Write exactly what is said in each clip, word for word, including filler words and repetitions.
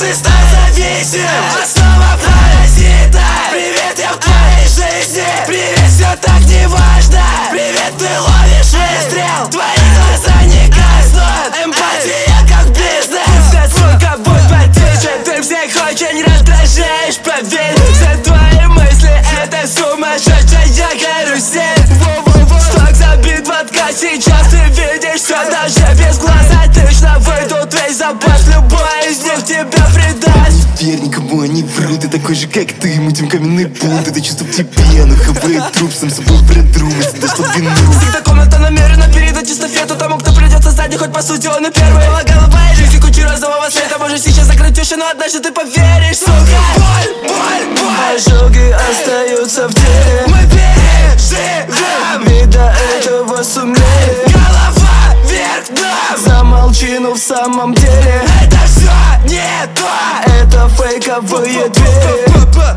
ты стал зависим, основа паразита. Привет, я в твоей жизни. Привет, все так не важно. Привет, ты ловишь выстрел, твои глаза не гаснут. Эмпатия как бизнес, все свой ковбой потише. Ты всех очень раздражаешь, поверь. Все твои мысли это сумасшедшая карусель. Во-во-во, сток забит водка, сейчас ты видишь все даже без глаз. Отлично выйдут весь запас, любой из них тебя предаст. Верь, никому они врут, ты такой же, как ты. Мутим каменный пол, это чувство в тебе. Но хавает труп, сам собой продру, если дошло в вину. Всегда комната намеренно передать эстафету тому, кто придется сзади, хоть по сути он и первый. Полагала моей жизни кучу розового света. Можешь сейчас закрыть уши, но однажды ты поверишь, сука. Боль, боль, боль. Ожоги остаются в теле. Мы переживем, и до этого сумели. Голова вверх дном. Замолчи, ну в самом деле это все не то. Это фейковые двери.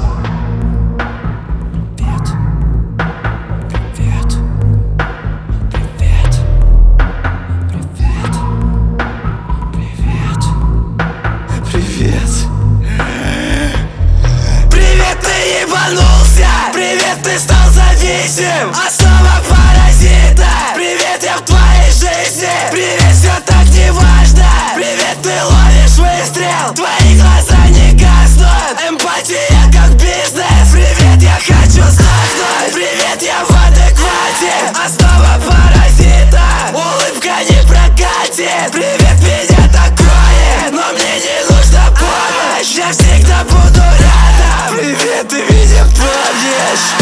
Привет, ты ебанулся. Привет, ты стал зависим, основа паразита. Привет, я в твоей жизни. Привет, все так не важно. Привет, ты ловишь выстрел, твои глаза не гаснут. Эмпатия как бизнес. Привет, я хочу сдохнуть. Привет, я в адеквате, основа паразита. Улыбка не прокатит. Привет, меня такое, но мне не нужна помощь. Я всегда буду рядом. Привет, ты меня помнишь.